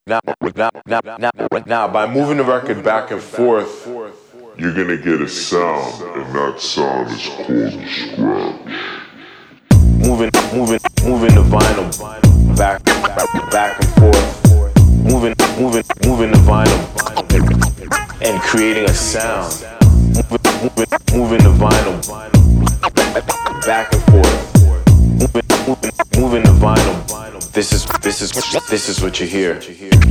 Now, by moving the record back and forth, you're gonna get a sound, and that sound is called a scratch. Moving the vinyl back and forth, moving the vinyl and creating a sound. Moving the vinyl back and forth, moving the vinyl. This is what you hear.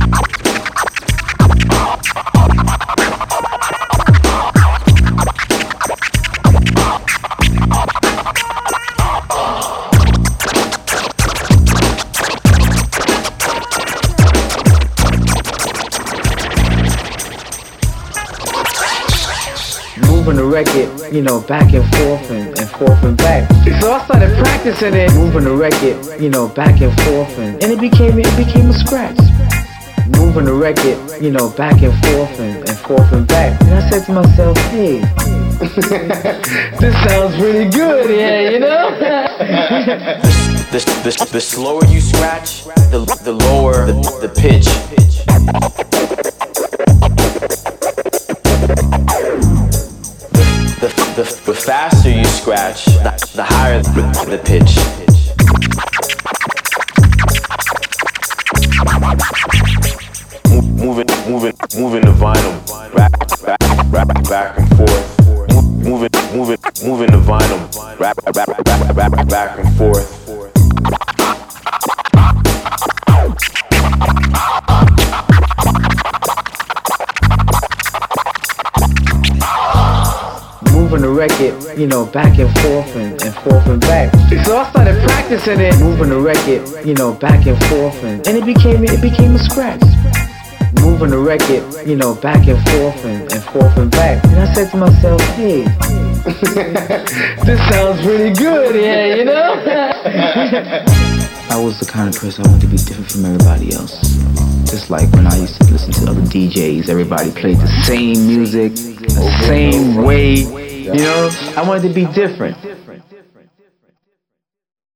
Moving the record, back and forth and forth and back. So I started practicing it, moving the record, back and forth and it became a scratch. Moving the record, back and forth and forth and back. And I said to myself, hey, this sounds really good, The slower you scratch, the lower the pitch. The faster you scratch, the higher the pitch. Moving the vinyl back and forth. Moving the vinyl back and forth. Moving the record, back and forth and forth and back. So I started practicing it, moving the record, back and forth and it became a scratch. Moving the record, back and forth and forth and back. And I said to myself, hey, this sounds really good, I was the kind of person I wanted to be different from everybody else. Just like when I used to listen to other DJs, everybody played the same music, the same way. I wanted to be different.